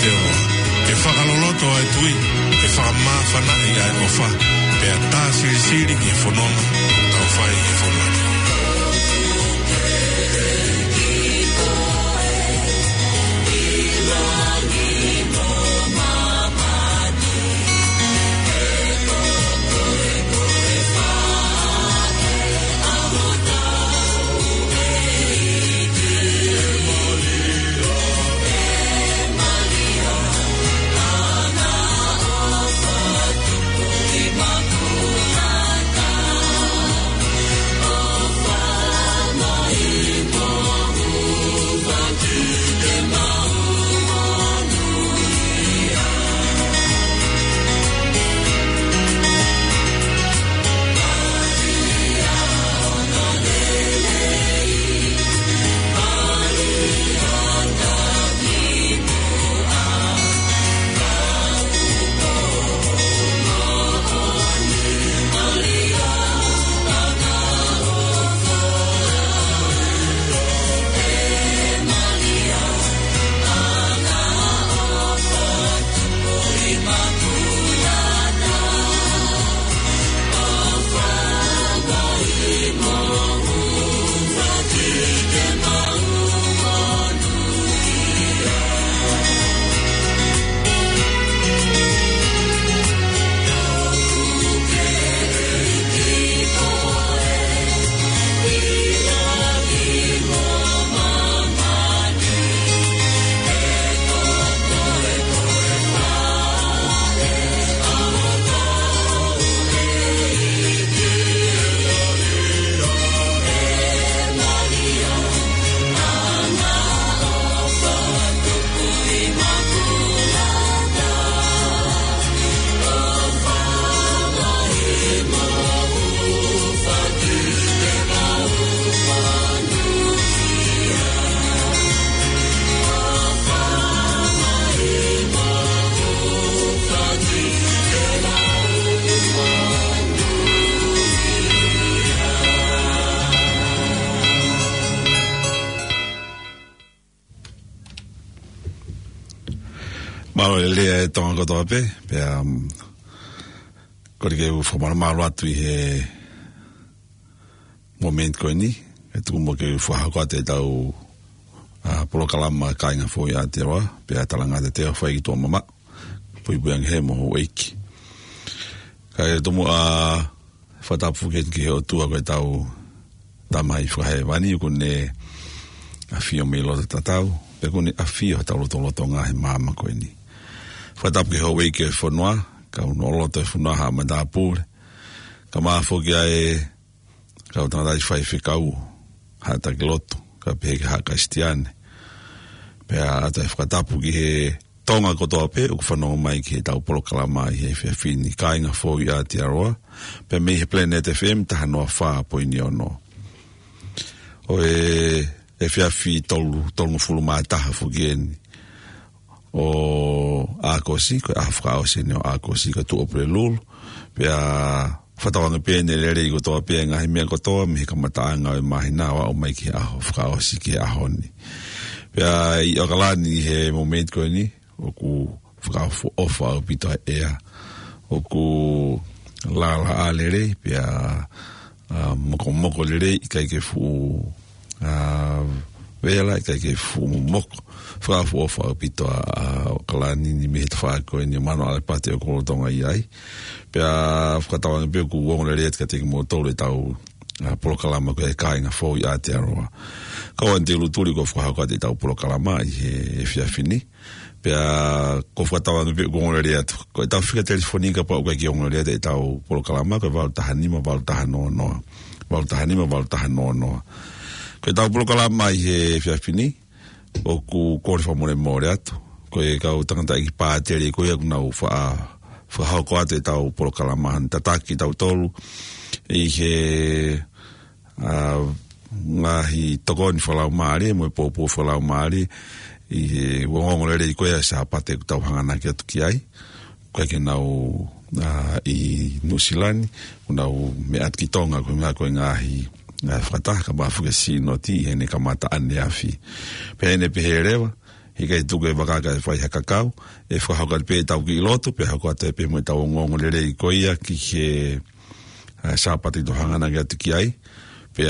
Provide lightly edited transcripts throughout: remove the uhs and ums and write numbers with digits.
te o ke whakaloloto ai tui ke whakamawhana i ai o wha pea tā siri ki whanonga tau whai i whanonga Malo le tonga ko tope pe ko ke fu malo atu he moment ko ni e tu mo ke fu ha ko te tau polo kalama kainga fo ya te wa pe talanga te fa i to mama pui buang he mo weki ka to mo fa ta fu ke o tu ko tau tamai fu he vani ko ne afio me lo tatau pe ko ni afio tau lo tonga he mama ko ni Fatap ke ho weke fonwa ka no loto fonwa ha manda pur ka ma fo ke ai ka tana dai fai ficau ha ta gloto ka pe ha castiane pe a ta fatap ke tonga ko to pe u fono mai ke ta polo kalama he fini kainga fo ya tiaroa pe me planet fm ta no fa po ni ono o e fi tolu fulma ta fo geni o akosi ko afrao sino akosi ko tu oprelul pe a fatawanga pe ne le go to pe nga me ko to me ka matanga mahina wa o mai ki afrao si ki ahoni pe a i ogalani he moment ko ni o ku frao fu ofa pito ea o ku la alere pe a moko le kai ke fu vela kai ke fu moko fra for pito a kalani ni me fa ko ni mano al pate ko tonga ai pe a fkatawa pe ku wong le ka te mo to le tau polo kalama ko kai nga fo ya te ro ka wan te lu tuli ko fa ko te tau polo kalama e fia fini pe a ko fkatawa pe ko wong le ko ta fika telefonika pa ko ki wong le te tau polo kalama ko va ta hanima va ta no ko tau polo kalama e fia fini o ku kore fa more atu ko e ka utanga i pa tere ko ia na fa ha ko ate tau polo kalama tataki tau tolu e he ngahi tokoni fa la mari mo popo fa la mari e wongo le ko ia sa pate tau hanga ki atu ki ai ko ke na i nusilani una me atkitonga ko me ko ngahi na frata ka ba fuga si noti ene kamata ane afi pe ene pe herewa Hika I tuku e wakaka e whai hakakau, e whahauka pe tau ki lotu, pe hauka te pe mo tau ngongo lere I koia ki he sāpati to hangana ki atu ki ai, pe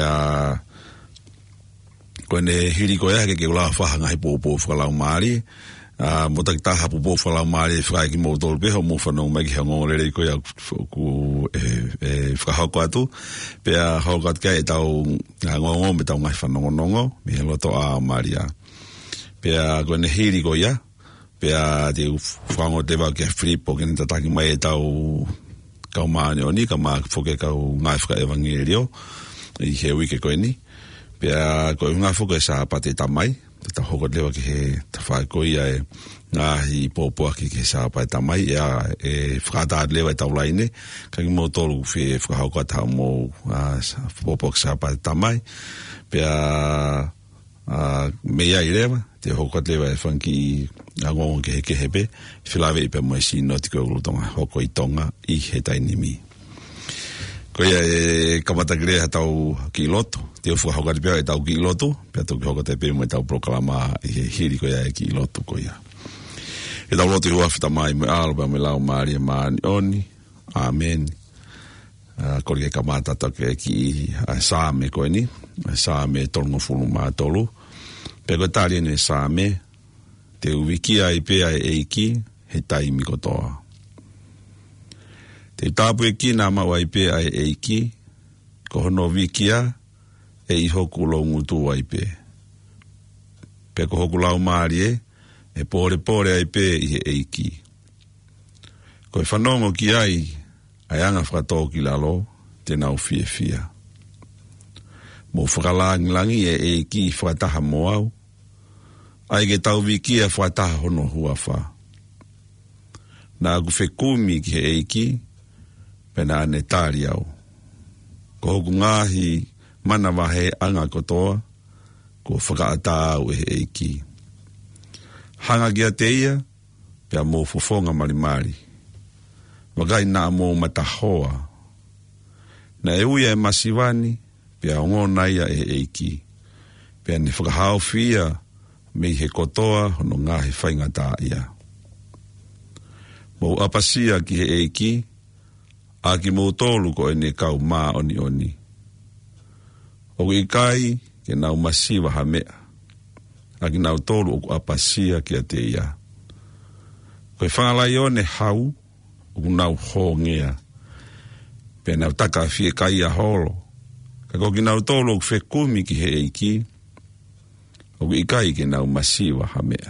koe ne hiri koia ke ula whahanga he pōpō whakalau maari, mo taki taha pōpō whakalau maari e whakai ki mō tolu peho, mo whanau mai ki hea ngongo lere I koia ku whakahauka atu, pe hauka atu kia e tau ngongo me tau ngai whanongonongo, me he loto a maari a. Pea koe ne hiri ko ia, pea te whango te wau kia Filipo kene tataki mai e tau kau maani oni, ka maa whoke kau ngai whaka evangelio, I he wike koe ni. Pea koe ngai whoke sa pate tamai, te tau hoko lewa ki he tawhai koe ia e ngahi pōpua ki he sa pate tamai, e whakataat lewa e tau laine, ka ki mō tolu whi whakahauka tau mō pōpua ki sa pate tamai, pea mea I lewa, te hoko lewa e whanki a ngongo ke heke hepe, whilawe I pe mai si noti koe ulutonga, hoko I tonga I he tainimi. Koe e kamatagire tau ki loto, te ufu hoko te pia e tau ki loto, pia toki hoko te pia mai tau proklama I he hiri koe e ki loto koe. E tau loto I huafita mai me alba me lau maari e maani oni, amen. Kori ke kamata toke ki Sāme koe ni, Sāme tolungo fulu maa tolu, pe koe tari ene Sāme, te uwikia I pea e eiki, he taimi kotoa. Te tāpu e ki nā maua I pea e eiki, ko hono wikia, e I hoku lau ngutu ai pe. Pe ko hoku lau maari e pore ai pe I he eiki. Koe whanongo ki ai anga whakatō ki lalo, te nau fia. Mo whakalangi e eiki whakataha mo au, ai ke tau wiki e whataha hono hua wha. Nā ku whekumi ki he eiki, pena ane tāri au. Ko hoku ngāhi mana wahe anga kotoa, ko whakaata au e he eiki. Hanga kia te ia, pia mō fufonga marimari. Wakai nā mō matahoa. Na e uia e masiwani, pia ongo naia e eiki. Pia ne whakahau whia, me he kotoa hono ngahi whaingata ia. Mō apasia ki he eiki, a ki mō tolu ko e ne kau mā oni. O I kai ke nau masiwa ha mea, a ki nau tolu o ku apasia ki a te ia. Koe whangalai o ne hau, o ku nau hōngea, pe nau taka fie kai a holo, ka ko ki nau tolu o ku whekumi ki he eiki, o ku ikai ke nau masiwa ha mea.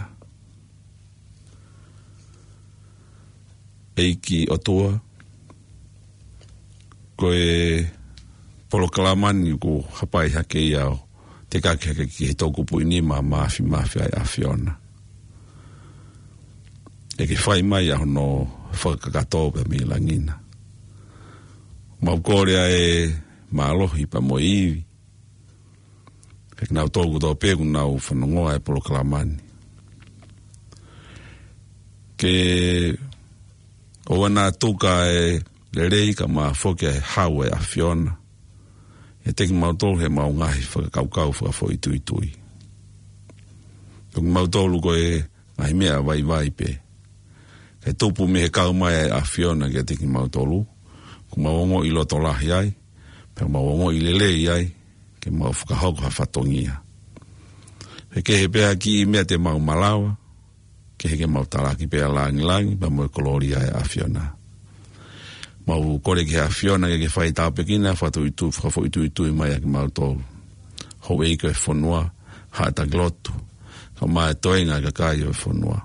Eiki o tua, koe polokalamani ku hapai hake iao, te kake hake ki he toku puini ma mafi ai a Fiona. E ke whai mai a hono whakakatoa me langina. Mau korea e maalohi pa mo iwi. Kek nau tōku tō pēku nau whanongoa e polokalamani. Ke oana tuka e lerei ka maa whoke e hau e a Fiona. E teki mau tōlu he mau ngahi whakakaukau whakafoi tui. Tuk mau tōlu ko e ngahi mea vai pe. Ke tupu me he kau mai a Fiona ke teki mau tōlu. Ku mawongo I loto lahi ai. Pe mawongo I lelei ai. Ke mau whakahauku ha whatongia. Ke he pēha ki I mea te mau malawa. Ke he ke mau taraki pēha langi. Pa mo e kolori ai a Fiona. Mau kore ke a Fiona ke whai tāpekina. Whafo itu mai a ke mau tōlu. Ho eiko e whanua. Hata glotu. Ka mai toenga ka kai o e whanua.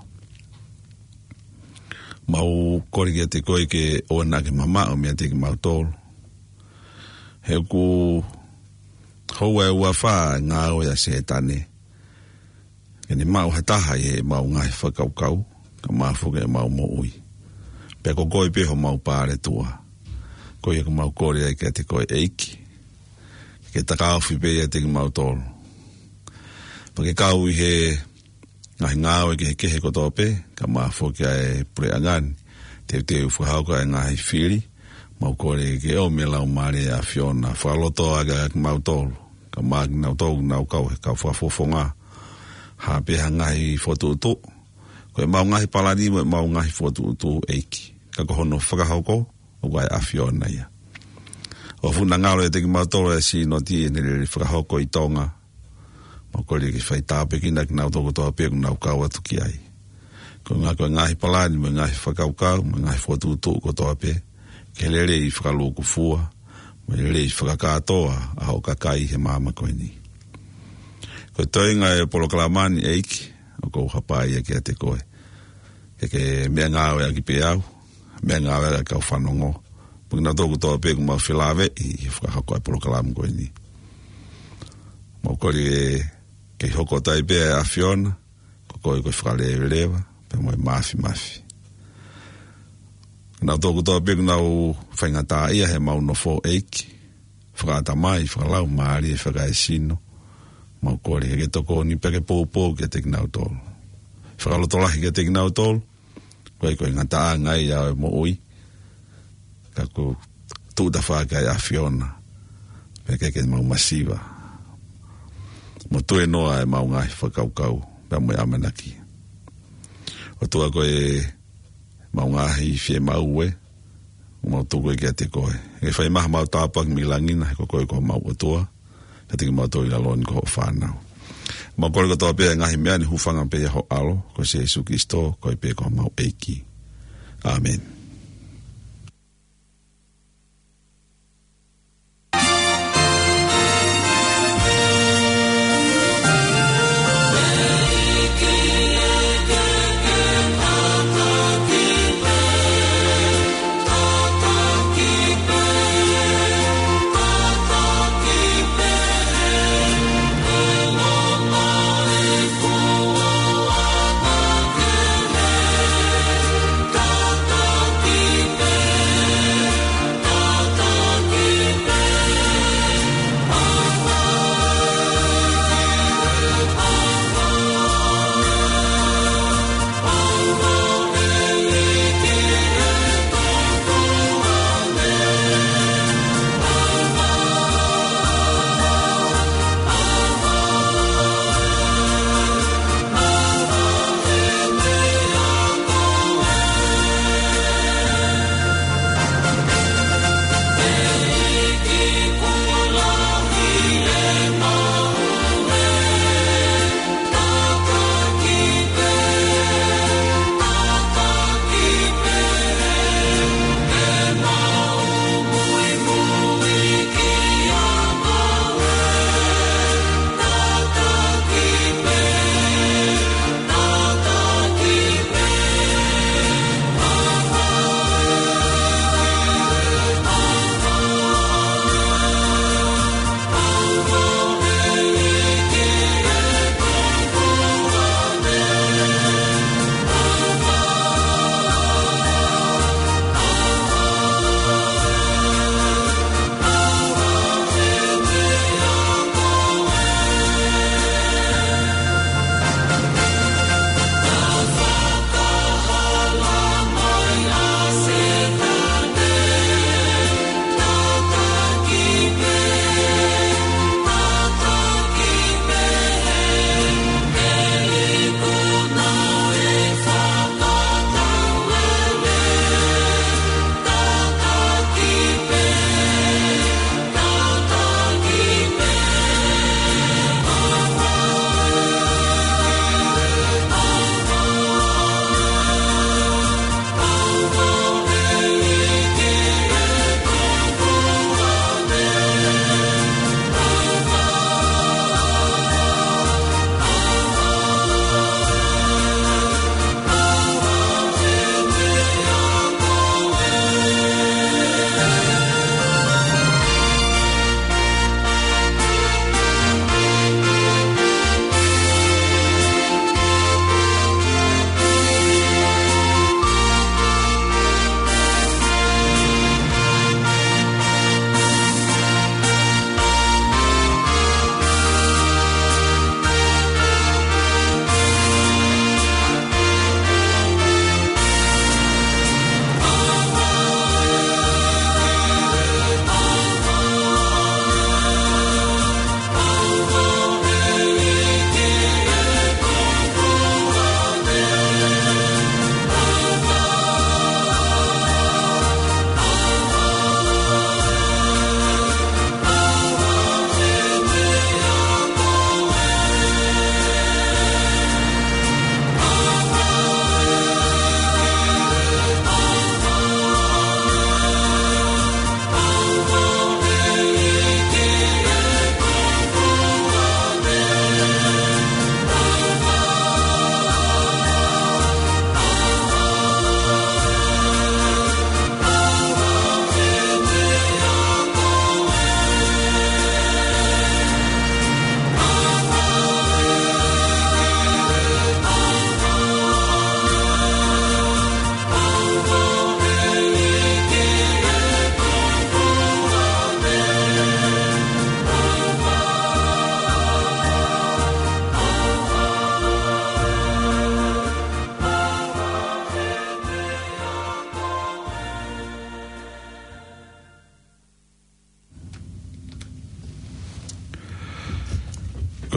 Mau kore ke te koe ke oana ke mamao mea te ke mau tōlu. He ku hou e ua whaa ngā oe a se tane. Ke ne mau hataha e mau ngai whakaukau. Ka mafuke e mau mo ui. Pe ko koe peho mau pāre tua. Koe e ko mau kore ai ke te koe eiki. Ke takauwhi pe e te ke mau tōlu. Pa ke kau I he ngahi ngāwe ke he kehe koto pe, ka mafuke e pure angani. Te ufuhauka e ngahi whiri. Mau kore ke o me lau mare a Fiona. Whaloto aga ke mau tōlu. Ka magi nau tōlu nau kau he kau whafofonga. ha pe hangai foto to ko mau ngai palani mo mau ngai foto to eiki ka ko no whakahauko o wai afiona ia o funa ngalo te ki mautoro e si no ti ne le whakahauko i tonga mo ko le ki whai tāpe ki nak nau toko toa pe nau kawa tuki ai ko ngai palani mo ngai whakaukau mo ngai foto to ko toa pe ke lere i whakaloku fua mo lere i whakakatoa a ho kakai he mama ko ni ko toinga e Polokalamani eiki o ko hapai e ke te koe ke mea ngāwe a ki pe au mea ngāwe a kau whanongo pukina tōku tō pe ku mau whilawe i whakahako e Polokalamani koe ni mo kori e ke hoko tai pe a Fiona ko koe koe whakalewe lewa pe mo e mafi na tōku tō pe ku nau whaingata ia he mau no fo eiki whakata mai whakalau maari e whakae sino mau kore ke toko ni peke pōpō ke te kinau tōlu. Whakalotolahi ke te kinau tōlu, koe ngata ngai au mo ui, ka ko tūta whākai a Fiona, peke ke mau masiva. Mo tue noa e mau ngai whakaukau, pia mo e amanaki. O tua koe mau ngahi fie mau ue, mau tūkoe ke te koe. E whai maha mau tāpak mi langina, ko koe ko mau o tua, ka tiki mau tōi laloni ko ho whānau. Mau kore ko tō pēr ngahi mea ni hufanga pēr ho alo, ko se Jesu Kristo, ko i pēr ko mau eiki. Amen.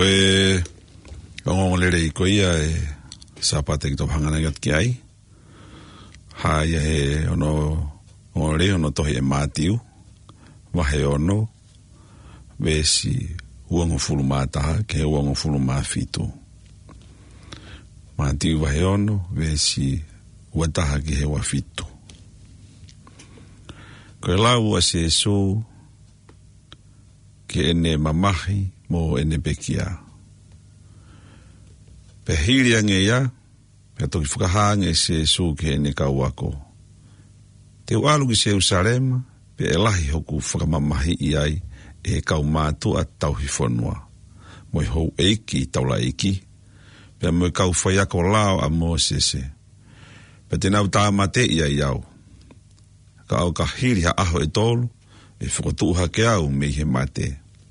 Koe ngongolere I koe ia e sapate ki tō hangana ngat ki ai. Haia he ono ngongolere ono tohi e mātiu. Wahe ono vesi uango fulu mātaha ke he uango fulu māwhitu. Mātiu wahe ono vesi uataha ki he wawhitu. Koe lau a se so ke ene mamahi mo ene bekia. Pe hiri ange ia, pe toki whakahange se so ke ene kauako. Te walu ki se Jerusalema, pe elahi hoku whakamamahi I ai e kau mātua tauhi whanua. Moi hou eiki taula eiki, pe moi kau whaiako lao a mo sese. Pe te nau tāmate ia iau. Ka au ka hiri ha aho e tolu, e whakatuha ke au me he mate.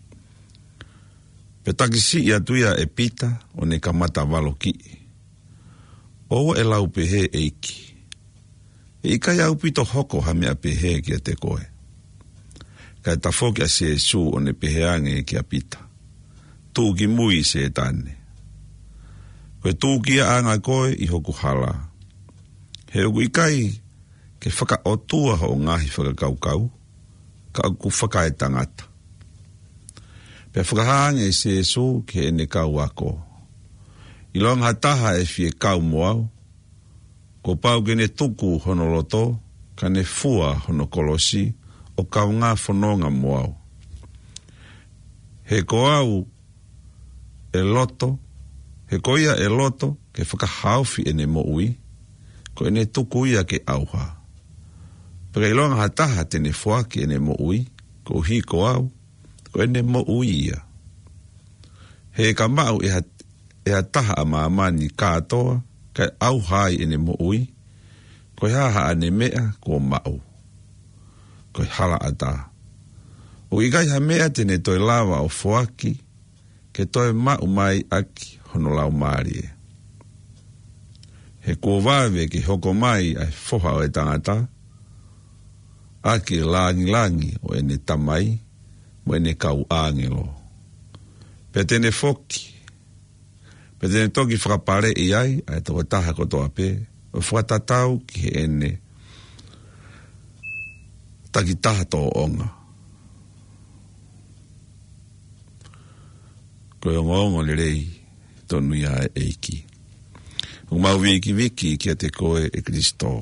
Pe takisi ia tuia e pita o ne kamata walo ki. Owa e lau pehe eiki. E ikai au pito hoko ha mea pehe ki a te koe. Kai tafoki a se su o ne peheange ki a pita. Tūki mui se tane. Koe tūki a anga koe I hoku hala. He uku ikai ke whaka otua ho ngahi whakakaukau. Ka uku whaka e tangata. Pe whakahange se so ke ene kau ako. I longa taha e fie kau moau. Ko pau kene tuku hono loto, ka ne fua hono kolosi, o kau ngā whanonga moau. He ko au e loto, he ko ia e loto ke whakahaufi ene mo ui, ko ene tuku ia ke auha. Paka I longa taha tene fua ke ene mo ui, ko hi ko au, ko ene mo ui ia. He ka mau e ha taha a maamani kātoa, kai au hai ene mo ui, ko haha ane mea ko mau. Ko hala ata. O ikai ha mea tene toi lawa o fuaki, ke toi mau mai aki hono lau maarie. He ko wawe ki hoko mai ai foha o e tangata, aki langi o ene tamai, mo ene kau angelo. Pe tene foki, pe tene toki whakapare I ai, ai tō taha kotoa pe, o whakatatau ki he ene, taki taha tō onga. Koe o ngongo le rei, tonu ia eiki. O mau wiki ki a te koe e Kristo.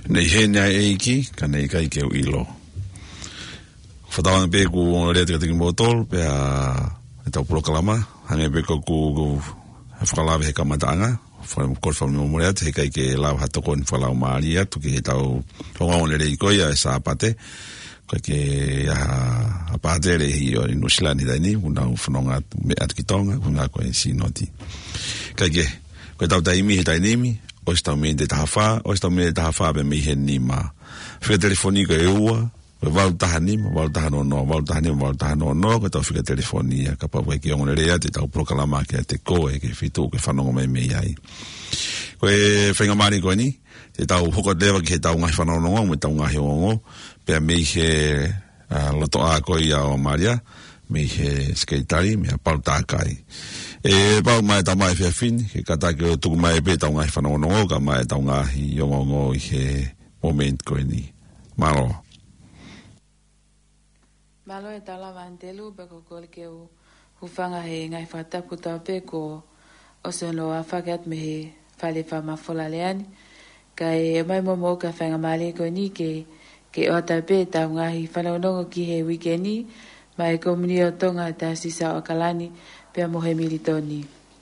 Nei he nea eiki, ka nei kai ke uilo. Whatawanga pe ku rea tika tiki motol, pe a tau proklama, hange pe ku whakalawe he kamataanga, whakalawe momorea, te he kai ke lau hatoko ni whalau maari atu, ki he tau whangaone rei koia e sāpate, kai ke a pātere hi o New Zealand i daini, una whanonga me atkitonga, una koe sinoti. Kai ke, koe tau taimi he tainimi, o stau me de taha o stau me de taha be me he ni ma fika telefoni ko e ua ko wau taha no ko tau fika telefoni ka pa ke ngone rea te tau proklama ke te ko e ke fitu ke whanongo me ai ko e whenga mari ko ni te tau hoko lewa ki he tau ngai whanongo me tau ngai ongo pe me he loto a ko ia o Maria me he skaitari me a pau takai e pau mai tau mai fia fin ke kata ke o tuku mai pe tau ngai whanongo ka mai tau ngai ongo i he moment ko ni malo e tala vantelu pe ko kol ke u hufanga he ngai whatapu tau pe ko o se no a whakat me he whale whamafola leani ka e mai momo ka whanga male ko ni ke o ta pe tau ngai whanongo ki he wikeni mai komuni o tonga ta sisa o kalani pe mohe militoni.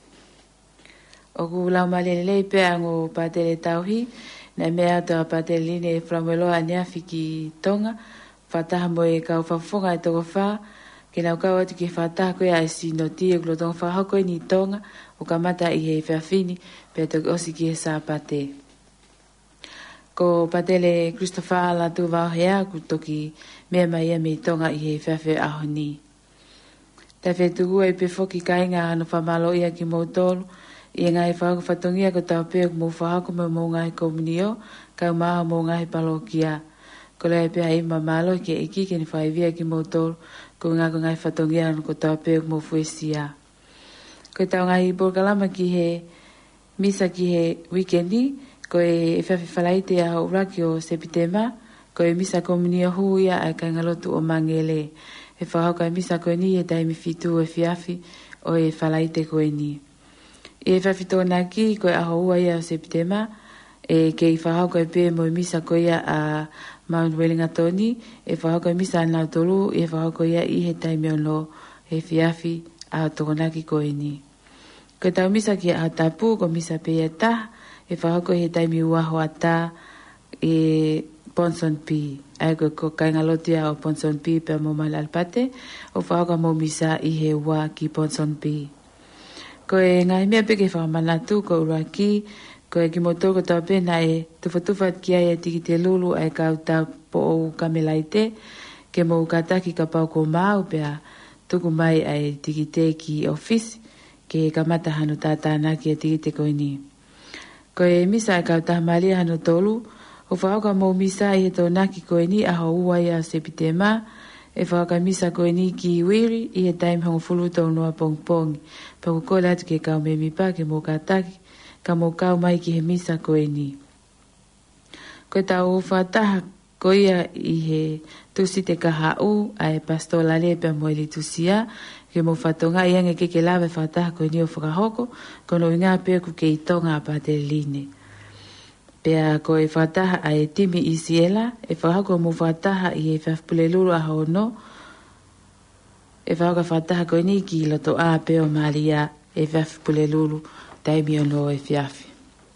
O ku lau malelei pe ango patele tauhi, na mea toa patele line frameloa niafi ki tonga, whataha mo e kau whafonga e toko wha, ke nau kau atu ki whataha koe a si noti e kulo tonga whahako ni tonga, o ka mata i he whiawhini, pe toki osi ki he sā pate. Ko patele Christopher la tu vau hea, ku toki mea mai e me tonga i he whiawhi aho ni. Ta whetugu e pe foki kainga anu whamalo ia ki mautolu, i ngai whako whatongia ko tau peo mo whahako me mo ngai komunio, kau maha mo ngai palo kia. Ko lea pia ima malo ki iki ke ni whaivia ki mautolu, ko ngā ko ngai whatongia anu ko tau peo mo fuesia. Ko tau ngai borkalama ki he misa ki he weekendi, ko e whawhi whalaite a uraki o Sepitema, ko e misa komunio huia a kaingalotu o Mangele. E whahauka misa koe ni e taimi fitu e fiafi o e whalaite koe ni. E whawhi tōna ki koe aho ua ia o Sepitema e ke i whahauka e pē mo misa koe ia a Mount Wellington e whahauka misa anau tolu e whahauka ia i he taimi ono e fiafi a tōna ki koe ni. Koe tau misa ki a tapu ko misa pē e taha e whahauka he taimi uaho a tā e Ponson P. Ai ko kainga lotia o Ponson P pe mo mal alpate o whauka mo misa i he ua ki Ponson P. Ko e ngai mea peke whamanatu ko uraki ko e ki motoko tau pena e tufat ki ai e tiki te lulu ai kau tau po o kamelaite ke mo ukataki ka pau ko mau pea tuku mai ai tiki te ki office ke kamata hanu tātāna ki e tiki te koini. Ko e misa ai kau tahamalia hanu tolu o whauka mo misa i he tō naki koe ni aho ua ia Sepitema, e whauka misa koe ni ki wiri i he taim hongo fulu tau noa pongpongi, pa ko latu ke kau me mipa ke mo kataki, ka mo kau mai ki he misa koe ni. Koe tau whataha koe ia i he tusi te kaha u, a e pastola le pe mo ili tusia, ke mo whatonga i ange ke lawe whataha koe ni o whakahoko, kono i ngā peku ke i tonga a pateline. Pea ko e whataha a e timi i siela, e whahako mo whataha i e whapule lulu a hono, e whahaka whataha ko ni ki loto a peo maria e whapule lulu taimi ono e whiawhi.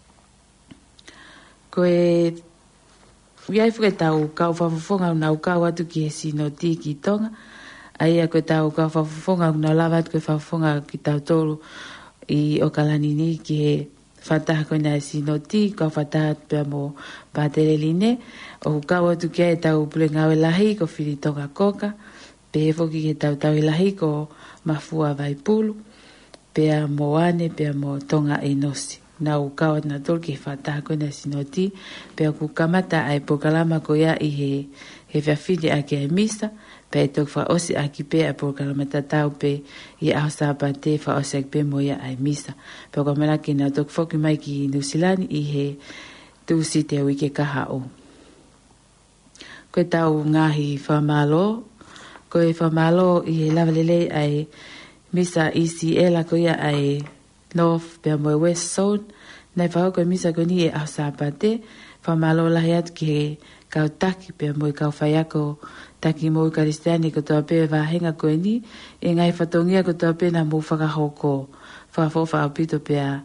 Ko e wiaifu ke tau kau whawhafonga unau kau atu ki e sino ti ki tonga, a ia ko tau kau whawhafonga unau lawa atu ke whawhafonga ki tau tolu i o kalanini ki he whataha koe nai sino ti, kau whataha pia mo pātere line, o kau atu kia e tau pule ngawe lahi ko whiri tonga koka, pe e whoki ke tau e lahi ko mafua vai pulu, pia mo ane, pia mo tonga e nosi. Nau kau atu na tolu ke whataha koe nai sino ti, pia ku kamata ai pokalama ko ia i he whiawhiri a ke misa, pe e tok wha osi a ki pe a pokalama tatau pe i au sāpa te wha osi a ki pe mo ia ai misa. Pe o ka mera ki nau tok whoki mai ki New Zealand i he tūsi te wike kaha o. Koe tau ngahi whamalo, koe whamalo i he lawalele ai misa ECL a ko ia ai North pe mo West Zone, nei whao koe misa ko ni e au sāpa te, whamalo lahi atu ki he kau taki pia mo i kau whaiako taki mo i karistiani ko toa pia wahenga koe ni e ngai whatongia ko toa pia na mo whakahoko whafofa au pito pia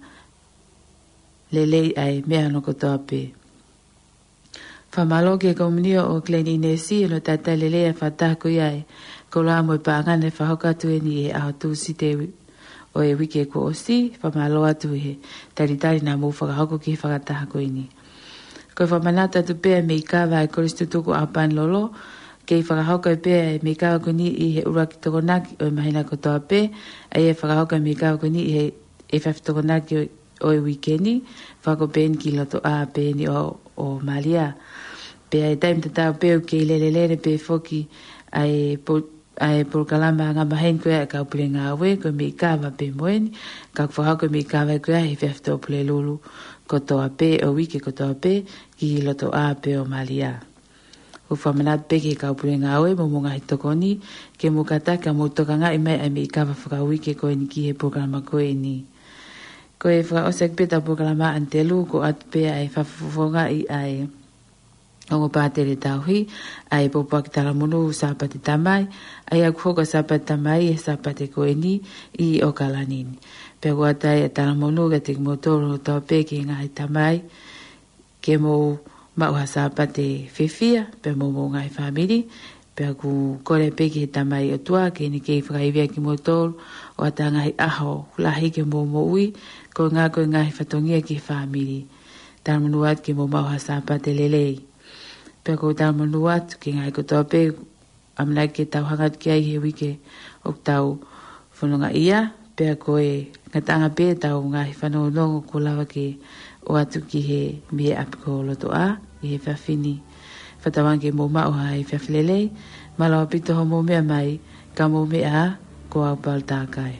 lelei ai mea no ko toa pia. Whamalo ke komunio o Glen Inesi no tata lelea whatako iai ko la mo i paangane whahoka tu e ni e aho tu si te o e wike ko o si whamalo atu he taritari na mo whakahoko ki whakataha koe ni. Koe whamanata tu pēa me i kawa e koristu tuku a pan lolo, kei whakahoka e pēa e me i kawa koni i he uraki tokonaki o e mahina ko toa pē, a e whakahoka me i kawa koni i he e whawhi tokonaki o e wikeni, whako pēni ki loto a pēni o Malia. Pēa e taim tatau pēu kei lelelere pē foki a e porokalama ngā mahen koe a kau pule ngā we, koe me i kawa pē moeni, kau whakahoka me i kawa koe a he whawhi tō pule lulu. Ko toa pē o wike ko toa pē ki loto a pē o Malia. Ko whamanat pē ke kau pure ngā oe mo monga hitokoni ke mo kataka mo toka ngā i mai ai me i kawa whakawike koe ni ki he programa koe ni. Ko e whakaosek pē tau programa antelu ko atu pē ai whafufonga i ai ongo pātere tauhi ai popa ki talamunu sāpate tamai ai aku hoka sāpate tamai e sāpate koe ni i o kalanini. Pea kua tai e talamonu ka te motoro tau pē ki ngai tamai ke mo mauha sāpate whiwhia pea mo ngai whamiri pea ku kore pē ki he tamai o tua ke ni kei whakaivia ki motoro o ata ngai aho lahi ke mo ui ko ngā koe ngai whatongia ki whamiri talamonu atu ke mo mauha sāpate lelei pea ko talamonu atu ki ngai ko tau pē amnai ke tau hangat ki ai he wike o tau whanonga ia pea koe ngatanga pē tau ngahi whanonongo ko lawa ke o atu ki he mea apiko loto a, i he whawhini. Whatawange mō mauha e whawhilelei, malawa pito ho mō mea mai, ka mō mea ko au pal tākai.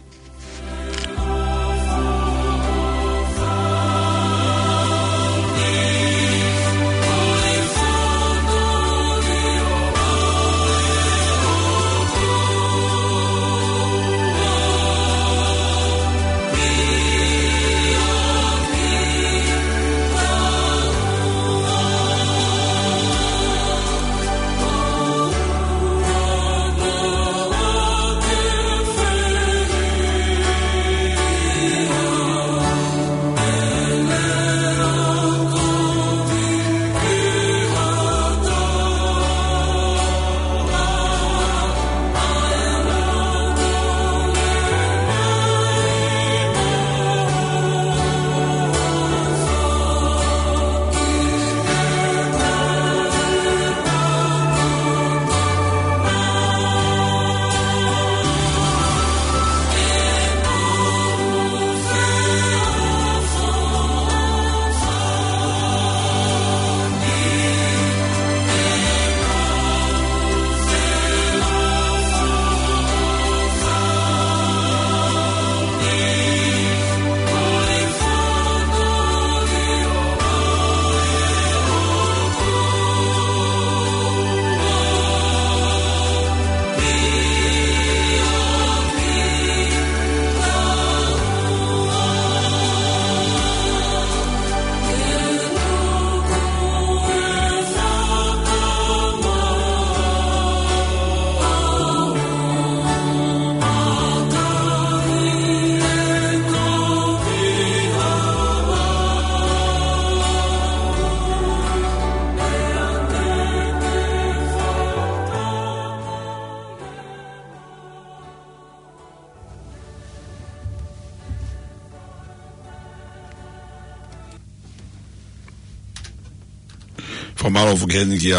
Whamaro whakeni ki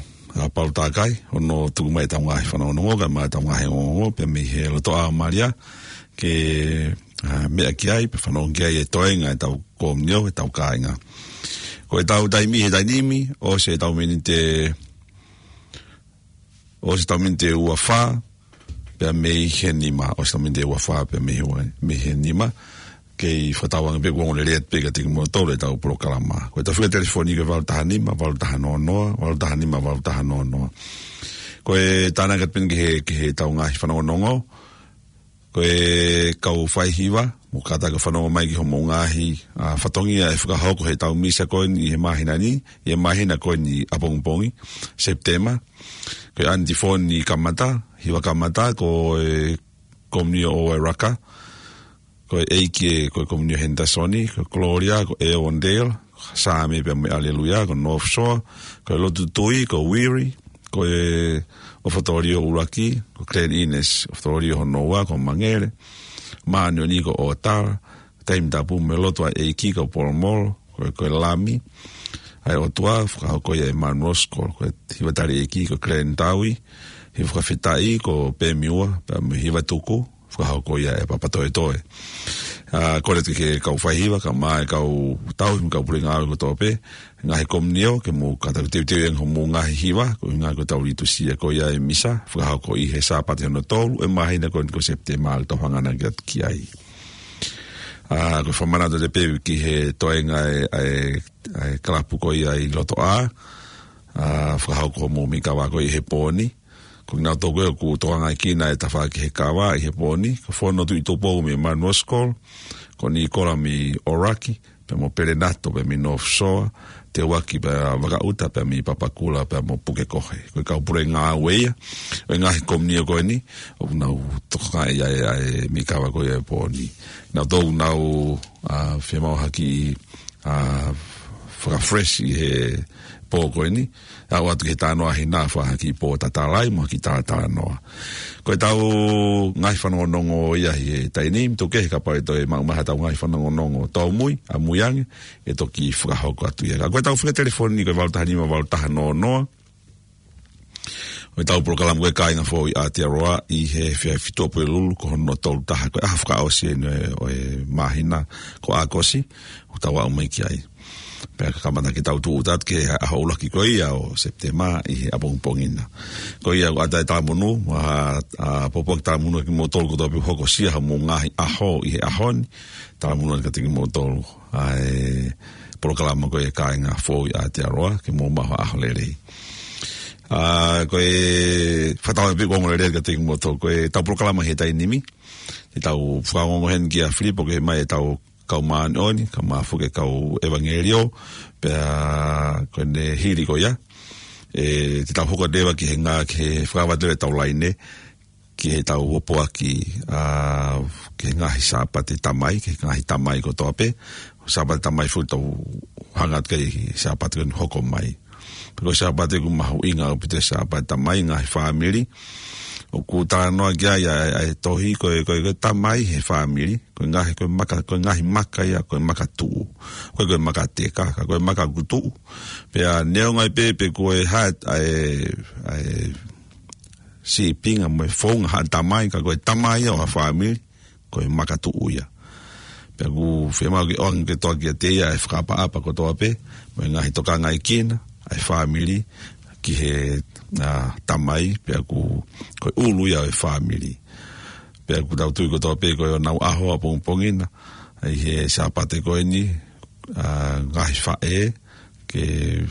a Pautakai, ono tuku mai tau ngahi whanonongo, ka mai tau ngahi ngongo, pe mi he loto a Maria, ke mea ki ai, pe whanongo ki ai e toenga, e tau komnio, e tau kāinga. Ko e tau taimi he tainimi, o se tau mini te ua wha, pe mei he nima, o se tau mini te ua wha, pe mei he nima, kei whatawanga pe kuongo le reat pe ka tiki mua tau le tau prokalama. Koe ta whika telefoni ke waltaha nima, waltaha noa, waltaha nima, waltaha noa. Koe tāna kat pin ki he tau ngahi whanongonongo, koe kau whaihiwa, Mukata ka whanonga mai ki ho mongahi whatongi e whakahoko he tau misa koe ni he mahina ni he mahina koe ni Apongpongi September koe antifon ni kamata hiwa kamata ko komunio o e raka koe eiki koe komunio Hendersoni ko Gloria ko Eondale Sami pe me Alleluia ko North Shore ko Lotu Tui ko Weary ko o Fotorio Uraki ko Clan Ines o Fotorio Honoa ko Mangere Mano ni ko Otara taim tapu me loto a eiki ko Polmol ko Lami ai o tua ko e Manrosco ko hiwatari eiki ko Clan Tawi hiwa fitai ko Pemiua pe hiwa tuku ko ia e papatoe toe ko le ke ka ufahiwa ka mai ka tau ka puringa ko tope ngai komnio ke mo ka te te ho mo ngai hiwa ko ngai ko tau ritu sia ko ia e misa ko I he sa pati no tolu e mai na ko September to hangana ki ai ko famana de pe ki he toenga e klapu ko ia I loto a ko mo mi ka wa ko I he poni ko na to ko toanga kina e tafa ki he kawa I he poni ko fono tu to po mi Manrosco ko ni kola mi Oraki pe mo Perenato pe mi North Shore te waki pe Wakauta pe mi Papakula pe mo Pukekohe ko ka pure nga wea nga komni ko ni o na toka ia mi kawa ko e poni na to na fe mo haki fra fresh he po ko ni a watu ke tano a hina fa haki po tatalai mo ki tata no ko tau ngai whanongonongo ia he tainim to ke ka pai to e maha tau ngai whanongonongo tau mui a muiange e to ki whakahoko atu ia ko tau whaka telefoni ko valta hanima valta no no o tau program ko kai nga fo I Aotearoa I he fito po lulu ko no tau taha ko a whaka o si o e mahina ko akosi o tau au mai ki ai pe kamana ki tau tu utat ke a hola ki ko ia o September I Apongpongina ko ia o ata tamunu a popok tamunu ki motol ko to pe hoko sia ha mo ngahi aho I ahon tamunu ka tingi motol ai proklama ko e kai nga fo I Aotearoa ki mo ma aholere ko e fatau pe ko mo le ka tingi motol ko e tau proklama he tai nimi e tau fao mo hen ki a Filipo ke mai tau kau maanoni, ka mafuke kau evangelio, pe ko ne hiri ko ia. Te tau hoko dewa ki he ngā ke whakawatere tau laine, ki he tau opoa ki he ngahi sāpate tamai, ki he ngahi tamai ko toape, sāpate tamai fu tau hangat kei sāpate kei hoko mai. Peko sāpate ku mahu inga upite sāpate tamai, ngahi whaamiri, o ku tānoa kia ai tohi koe tamai he whaamiri, koe ngahi maka ia, koe maka tuu, koe maka teka, koe maka kutu, pea neo ngai pepe koe hat ai si pinga moe whaunga ha tamai, ka koe tamai ia o ha whaamiri, koe maka tuu ia. Pea ku whemau ki oang ke toa kia teia ai whakapa apa ko toa pe, moe ngahi toka ngai kina, ai whaamiri, ki he tamai pe ku ko ulu ia e family pe ku tau tu ko to pe ko na aho Apongpongina ai he sapate ko ni ngai fa ke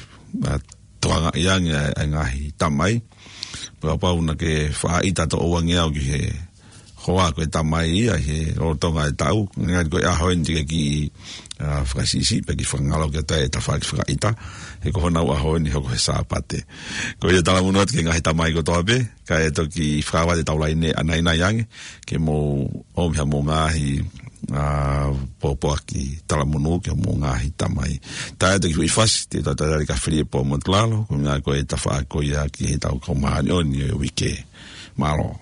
toanga yang ngai tamai pe pa una ke fa ita to wangia ki he hoa ko tamai ia he o tonga tau ngai ko aho ndi ki frasisi pe ki fangalo ke ta fa ita e ko na aho ni ho sapate ko ia tala munot ke ngai tamai ko tobe ka e to ki frawa de taulaine anaina yang ke mo o mia mo ngai popo aki tala munu ke mo ngai tamai ta de ki fas te ta ka fri po montlalo ko ngai ko e ta fa ko ia ki ta ko ma oni wike malo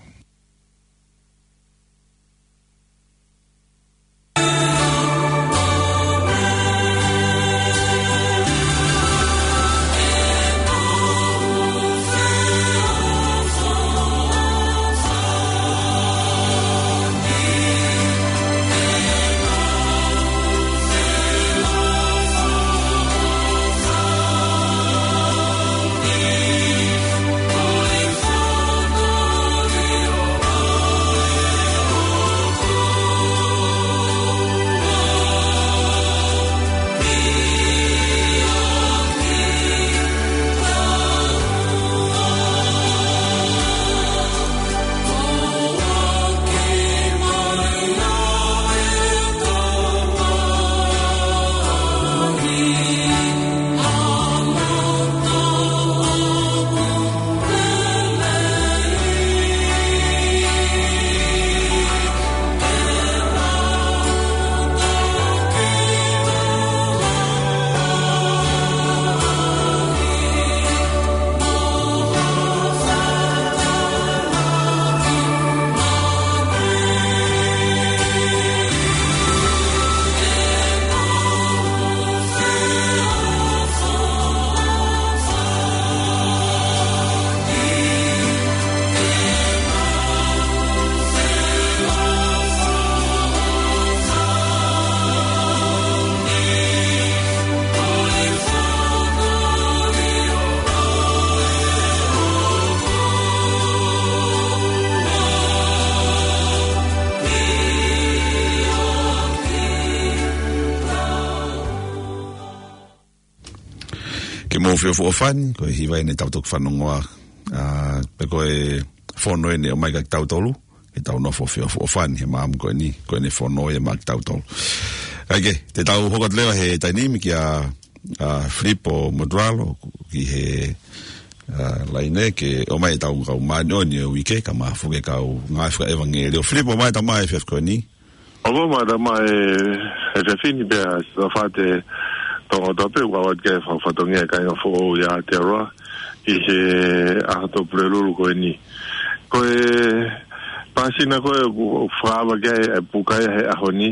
ke mo fio fo fan ko hi vai ne tau tok fanonga pe ko e fono ene o mai ka tau tolu e tau no fo fio fo fan he mam ko ni fono e mak tau tolu age te tau hokot leo he tainimi ki a flip o modralo ki he laine ke o mai tau ka manoni o wike ka ma fuge ka o ngafra evangelio flip o mai ta mai fef ko ni o mai ta mai e fini be so fate to dope wa ke fa tongia ka fo ya terra i he a to prelu ko ni ko pasina ko frava ke pukai he ahoni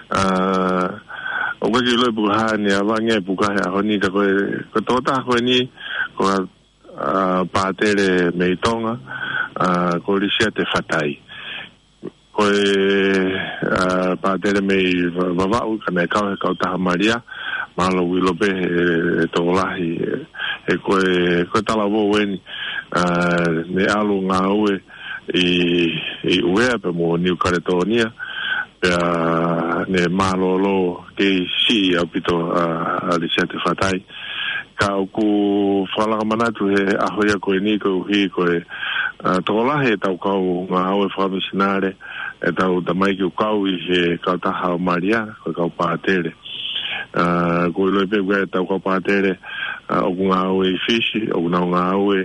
o ke lo buhani avange pukai ahoni ka ko tota ko ni ko patere meitonga ko lisia te fatai ko patere mei vavau kana ka ta maria malo wilo be to lahi ko tala vo wen ne alu ngawe i ue pe mo New Caledonia ne malo lo ke si apito lisia te fatai ka ku fala manatu he ahoya ko ni ko hi ko to lahi tau ka ngawe fa misinare e tau tamai ki ka u he ka ta ha maria ko ka patere ko lo pe gwa ta ko patere o ngawe fish o ngawe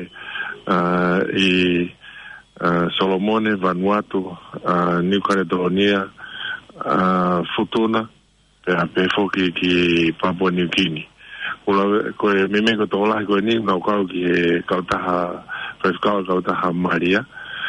i Solomone Vanuatu New Caledonia Futuna pe foki ki Papua New Guinea ko me ko to la ko ni no ka ki ka ta Maria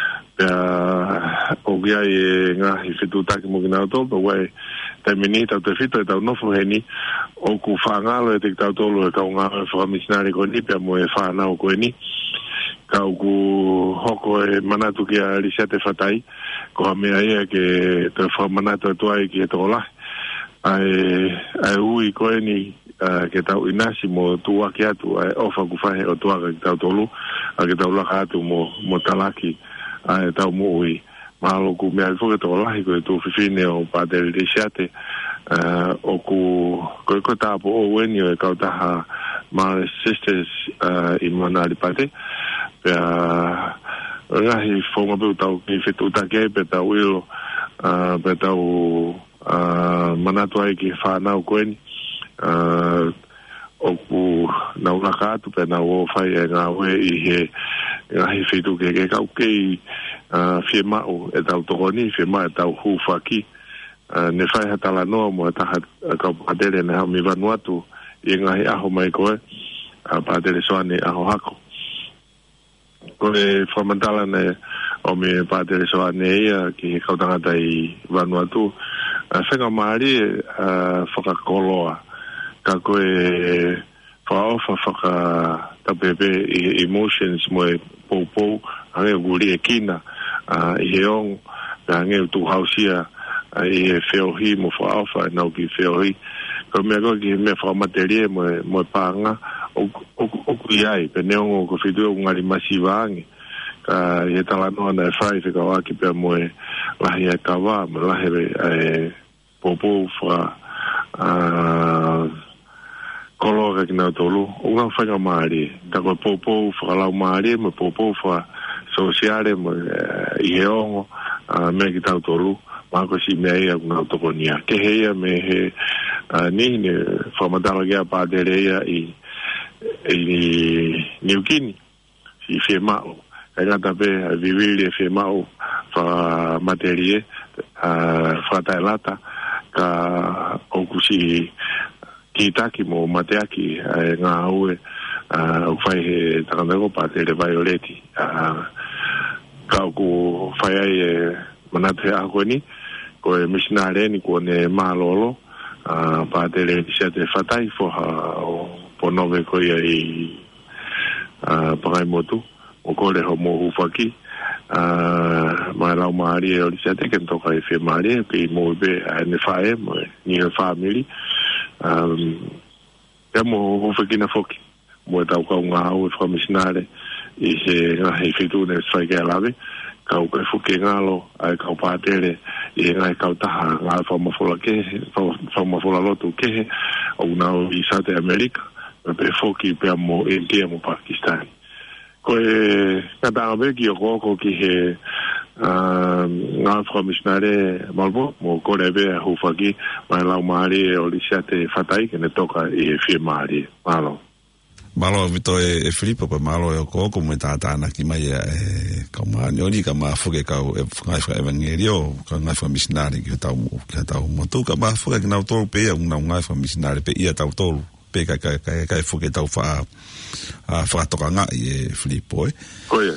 o gia e nga i fitu ta ki mo na to po we terminita te fito ta no fo heni o ku fa nga lo te ta to lo ka nga fo missionary ko ni pe mo e fa na ko ni ka ku hoko e manatu ki a lisia te fatai ko me ai ke te fa manatu to ai ki to la ai ui ko ni ke tau inasi mo tua ki atu ofa ku fahe o tua ki tau tolu ke tau laka atu mo talaki tau mo ui mahalo ku mea fuke tau lahi ko tu fifine o padere de siate o ku ko tapo o weni o kau taha my sisters i manari pate ngahi fonga pe tau ki fitu take pe tau ilo pe tau manatu ai ki whanau koeni o ku na una katu pe na o fai nga we i he ngahi fitu ke kau kei firma o e tau tokoni firma e tau hufaki ne fai hatala noa mo ta ka padere na mi Vanuatu i ngahi aho mai koe padere soane aho hako ko e famantala ne o me padere soane ia ki kau tangata i Vanuatu whenga maari whakakoloa ka koe whaofa whaka tapepe emotions mo e pou hange guri e kina i he ong hange tu hausia i he wheohi mo whaofa nau ki wheohi ko mea koe ki mea whakamaterie mo e panga o iai pe neongo ko whitu o ngari masi waangi ka i he talanoa na e whai whika waki pia mo e lahi e kawa mo lahi e pou kologa ki nau tolu o ngā whainga maari ta koe pou whakalau maari mo pou sosiare mo i he ongo mea ki tau tolu mako si mea ia ngau tokonia ke heia me he ni whamatala kia pātere ia i New Guinea si whemao kai ngata pe vivili e whemao whamaterie whatailata ka okusi kitaki mo mateaki ngā haue o whai he takanako pātere Violeti ka oku whai ai e manatu he ako ni ko e missionare ni ko ne malolo pātere sia te whatai foha o ponove ko ia i pangai motu o kore ho mo hufaki mai lau maari e ori sia te ken toka e whi maari ki mo be ne whae mo ni he family e mo hufaki na foki mo e tau kau ngā au e whamisinare i he ngā hei whitu ne whai kia lawe kau kai fuke ngalo ai kau pātere i ngai kau taha ngā whamawhola lotu kehe o nau i Sate Amerika pe foki pe mo India mo Pakistan ko kata be ki ko ki he nga from missionary malbo mo ko lebe ho faki mai la mari o lisiate fatai ke ne toka e fi mari malo vito e Filippo pa malo e ko come tata na ki mai kama nyoni kama fuge ka e fa evangelio ka nga fa missionary ki ta mo tu ka ba fuge na to pe nga fa missionary pe ia ta to pe ka fuge ta fa to nga e Filippo oia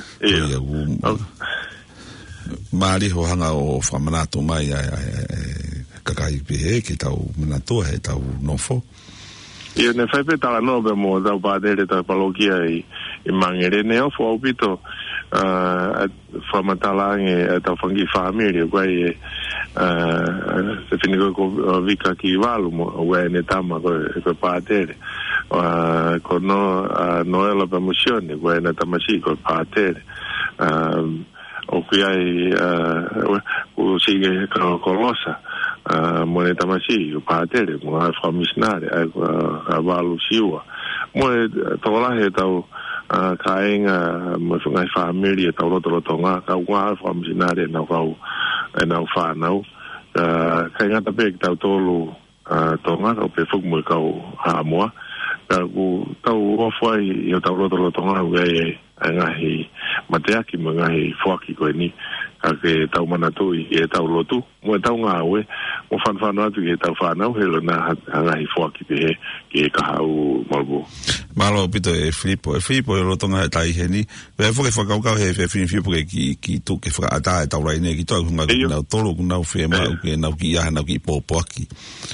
mari ho hanga o fa manato mai kakai pe ki ta manato e ta no fo io ne fai per la nove mo da padre da parochia e mangere ne ho fobito fa matalange da fangi famiglia guai se finito con vica chi valo guai ne tama con padre con no la promozione guai ne tama sì con padre o qui hai o sigue con losa moneta masi padre mo fa missionare avalu siwa mo tola he tau kainga mo fungai family tau lo tonga ka wa fa missionare na fa na kainga tape tau tolu tonga o pe fuk mo ka ha mo ku tau o foi yo tau lo tonga we ngahi mateaki mo ngahi foki ko ni ke tau manatu e tau lotu mo tau ngawe mo fan atu ke tau fanau helo na ngahi foki pe ke ka hau malo pito e Filippo lo tonga tai heni pe foki foka ka he Filippo ki tu ke fra ata tau lai ne ki tu nga na tolo na fema ke na ki ya na ki popoaki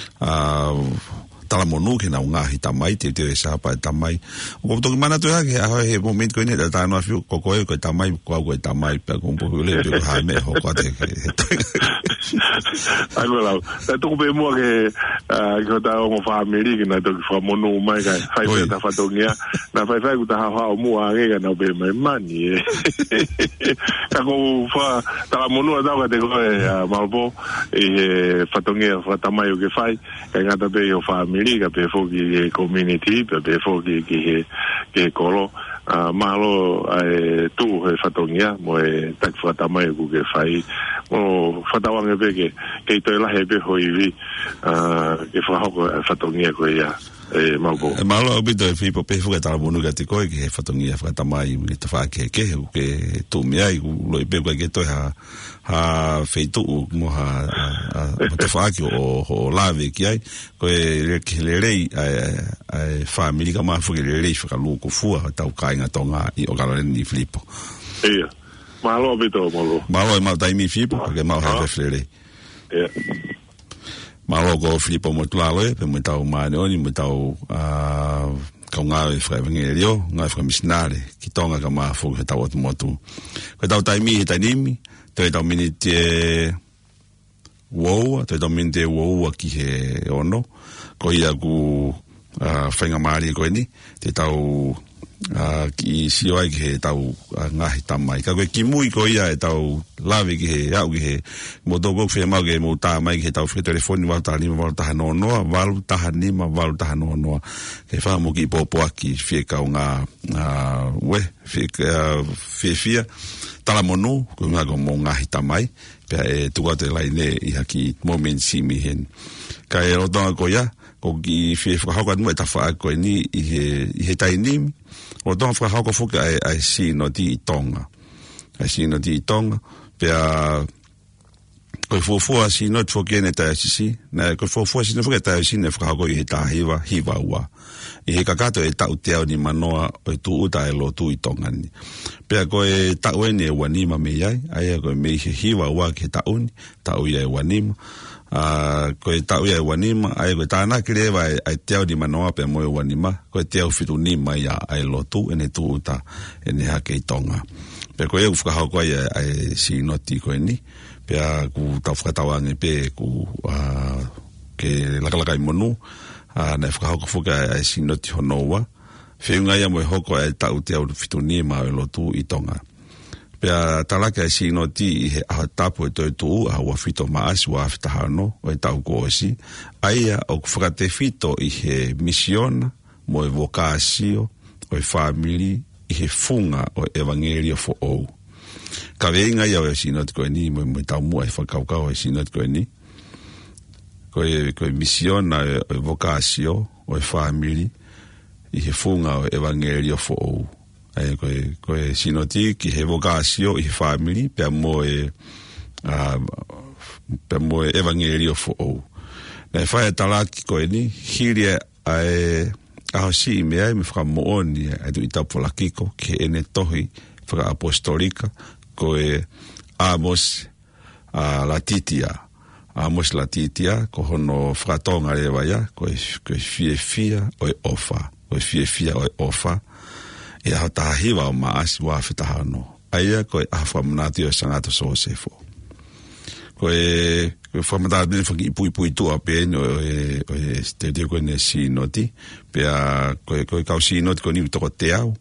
tala monu ke na unga hita mai te sa pa tamai o to mana to ha he moment ko ne ta no afiu ko tamai ko tamai pa ko po le de ha me ho ko te allora to be mo ke ko ta mo family ke na to fa monu mai ka fai ta fa to nia na fai ku ta ha mo a ke na be mai mani ka ko fa tala monu da ka te ko malbo e fa to nia fa tamai ke fai ka ngata be yo family ka pe foki community pe foki ke kolo malo tu he fatongia mo tak fata mai ku ke fai mo fata wang be ke to la he be hoivi ke fa ho fatongia ko ya malo obito e Filippo pe fuga tala monu ga te ko ke fatongia fata mai ni te fa ke tu mi ai lo be ko ke to ha feito mo ha te fa ki o lave ki ai ko le rei family ka ma fuga le rei fa lu ko fu ta ka nga tonga i o galo ni Filippo malo obito malo e mal dai mi Filippo ke mal ha fere malo go Filippo mo tlalo pe mo tau mane oni mo tau ka nga e fra evangelio nga fra missionare ki tonga ka ma fu ka tau mo tu ko tau tai mi tai nimi te tau mini te wo ki he ono ko ia ku whainga maari ko ni te tau ki sioi ki he tau ngahi tamai ka koe ki mui ko ia e tau lawe ki he au ki he mo toko whea mau ke mo tamai ki he tau whea telefoni walu taha nima walu taha noa ke wha mo ki popoa ki whea kau ngā whea tala monu ko ngā ko mo ngahi tamai pia e tuka te lai ne iha ki moment simi hen ka e rotonga ko ia ko ki whea whakahauka nua e ta wha ko ni i he tai nimi o tonga whakahauka whuka ai si no ti i tonga pia koe fuafua si no tfoke ne tai asisi na koe fuafua si no whuka tai asisi ne whakahauka i he tahiwa hiwa ua i he kakato e tau te au ni manoa o tu uta e lo tu i tonga ni pia koe tau e ne wanima me iai ai koe me he hiwa ua ki he tau ia e wanima koe tau ia e wanima ai koe tāna ki rewa ai te au ni manoa pia mo e wanima koe te au fitu ni mai ai lo tu e ne tu uta e ne hake i tonga pia koe e whakahau koe ai si noti koe ni pia ku tau whakatawange pe ku ke lakalaka i monu na whakahau ko whuka ai si noti honoua whiunga ia mo e hoko ai tau te au fitu ni ma e lo tu i tonga pia talaka e si noti i he aha tapu e toi tuu a ua fito maasi wa afitahano o e tau ko osi aia o whakate fito i he misiona mo vocacio o family I he funga o evangelio fo o. Ka venga ia o sinot ko ni mo tau mo e whakaukau o sinot ko ni. Ko mission na vocacio o family I he funga o evangelio fo o. Ko sinoti ki he vocacio I he family pe mo evangelio fo o. Na fai talaki ko ni hiria a si mea me whakamooni e tu ita polakiko ke ene tohi whaka apostolika ko Amos Latitia ko hono whakatonga rewa ia ko fia o ofa e hatahiwa o maasi wa whitahano aia ko ahawha manati o sangato so sefo ko whamata bine whaki pui tua pe o te ko ne sinoti pe ko kau sinoti ko ni toko te au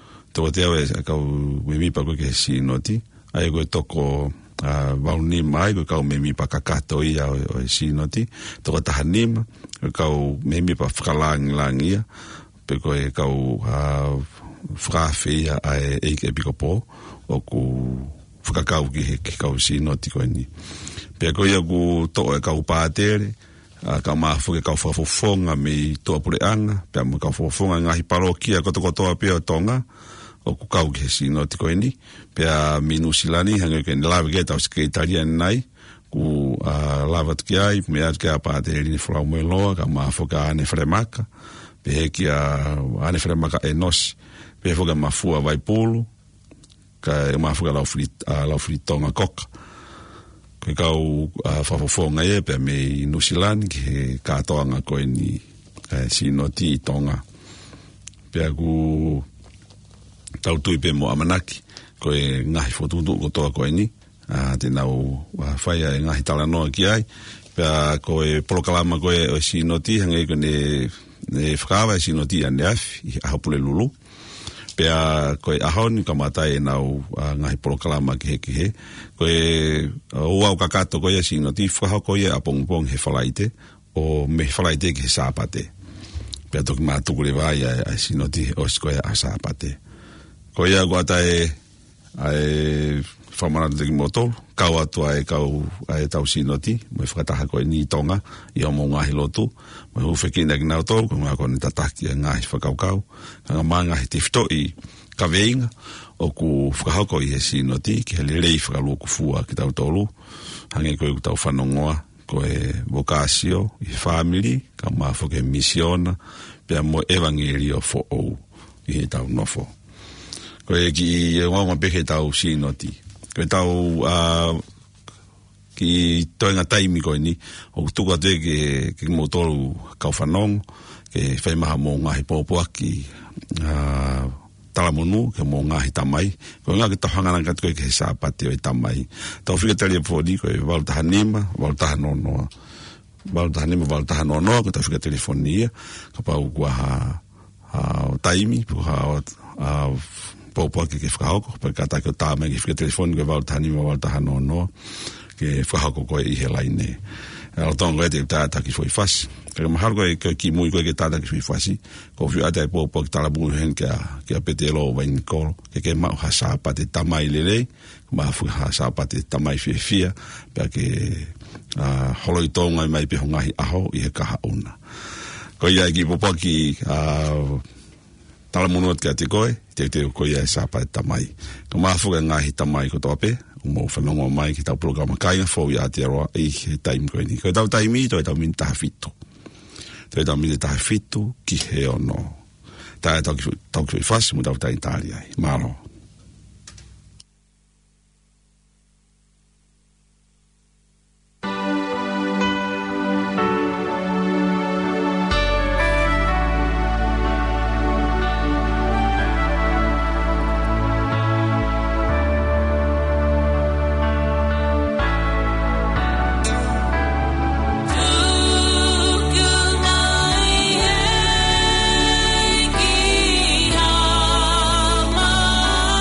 e kau memipa ko ke sinoti ai ko toko vauni mai ko kau memipa kakato ia o sinoti toko tahanima ko kau memipa whakalangi pe ko kau whakafe ia e piko po o ku whakakau ki kau sinoti ko ni pe ko ia ku to e kau pātere ka mafu ke kau whafofonga me toa pureanga pe mo kau whafofonga ngahi parokia kotoa pe o tonga o ku kau ki sinoti ko ni pe a minusilani hanga ke lava ke tau sekretarian nai ku lava ki ai me at ke a pātere ni flau me loa ka mafu ka ane fremaka pe he ki a ane fremaka e nos pe foga mafua vai pulu ka mafu ka lau fritonga koka ke kau whafofonga pe me nusilani ke katoanga koe ni sinoti I tonga. Pe aku tau tui pe mo amanaki koe ngahi fotutu kotoa koe ni. Te nau whaia ngahi talanoa ki ai. Pe koe polokalama koe o sinoti hangai koe ne whakawa sinoti ane afi I ahapule lulu. Pea koe ahoni ka matai nau ngahi polokalama ki he. Koe uau kakato koe sinoti whakaho koe apongpong he whalaite o me whalaite ki he sāpate. Pea toki mātukure vai a sinoti os koe a sāpate. Koe a guatai whamarata teki motolo, kau atua kau tau sinoti, me whakataha koe ni tonga, I o mo ngahi lotu, me hufekina ki nau tolu, ko ngā kone tataki a ngahi whakaukau, ka ngā ngahi te whitoi ka veinga, o ku whakahoko I he sinoti, ki he lerei whakaluku fua ki tau tolu, hange koe ku tau whanongoa, koe vocacio, I family, ka mawhoke misiona, pia mo evangelio fo ou, I he tau nofo. Koe ki ngonga peke tau sinoti, koe tau ki toenga taimi koe ni, o tuka te ke motoru kau whanong, ke whaimaha mō ngahi pōpuaki talamunu, ke mō ngahi tamai, koe ngā ke tauhangana katu koe ke he sāpati o I tamai. Tau whikataria pōni koe walutaha nima, walutaha nonoa, koe tau whikataria pōni ia, ka pau kua taimi, puha pōpuaki ke whakahoko, pa kata ke tāmai ke whikataria pōni koe walutaha nima, walutaha nonoa, ke whahako koe I he laine. Alotonga koe te tāta ki whai whasi. Kaka maharo koe ki mui koe ke tāta ki whai whasi. Ko whiu atai pōpō ki tāla bungu hen ke a pete alo o waini koro. Ke mau ha sāpate tamai lelei. Mafu ha sāpate tamai whia. Pea ke holoi tōnga I mai peho ngahi aho I he kaha una. Ko ia ki pōpō ki tala munuat ke ate koe. Te koe ia sāpate tamai. Ko mafu ka ngahi tamai ko tope. Mo whanongo mai ki tau programa kainga fōu I Aotearoa I he taimi koe ni. Koe tau taimi, toi tau mini taha fitu. Toi tau mini taha fitu ki he ono. Tai tau ki whasi mu tau tai tāri ai. Mālo. Ki ha ma